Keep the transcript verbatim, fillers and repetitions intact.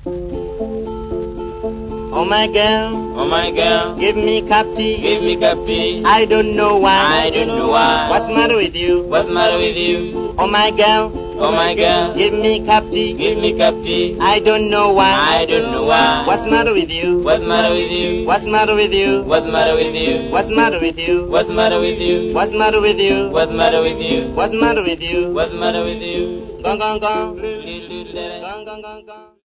Oh my girl, Oh my girl, give me cup tea. give me cup tea. I don't know why. I don't know why. What's the matter with you? What's the matter with you? Oh my girl, Oh my girl, give me cup tea. give me cup tea. I don't know why. I don't know why. What's the matter with you? What's the matter with you? What's the matter with you? What's the matter with you? What's the matter with you? What's the matter with you? What's the matter with you? What's the matter with you? What's the matter with you? What's the matter with you? Gong gong gong. Gong Gong gong gong gong.